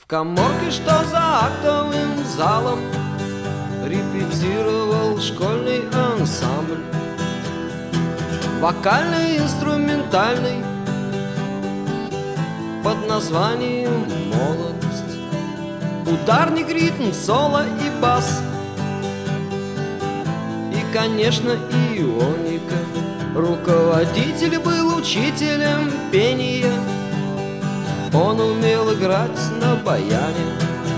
каморке, что за актовым залом, репетировал школьный ансамбль. Вокальный, инструментальный, под названием «Молодость». Ударник, ритм, соло и бас, и, конечно, ионика. Руководитель был учителем пения, он умел играть на баяне.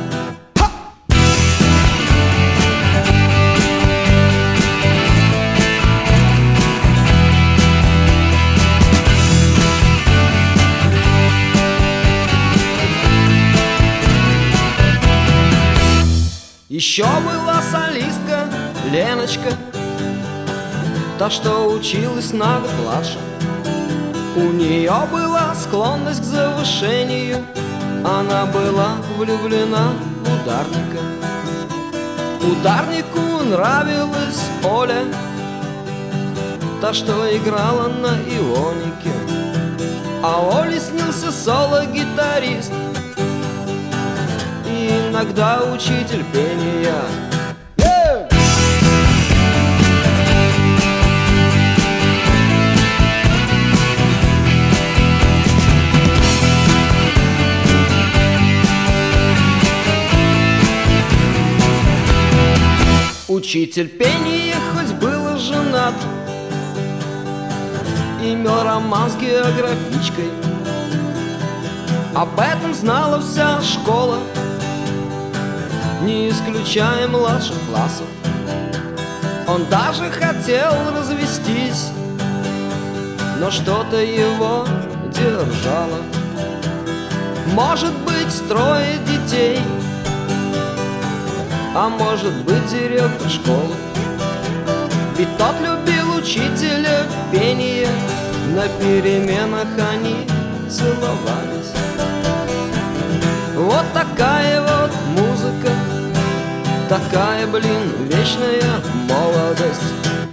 Еще была солистка Леночка, та, что училась на год младше. У нее была склонность к завышению, она была влюблена в ударника. Ударнику нравилась Оля, та, что играла на ионике. А Оле снился соло-гитарист и иногда учитель пения. Учитель пения хоть был женат, имел роман с географичкой. Об этом знала вся школа, не исключая младших классов. Он даже хотел развестись, но что-то его держало. Может быть, 3 детей, а может быть, директор школы. Ведь тот любил учителя пения, на переменах они целовались. Вот такая вот музыка, такая, блин, вечная молодость.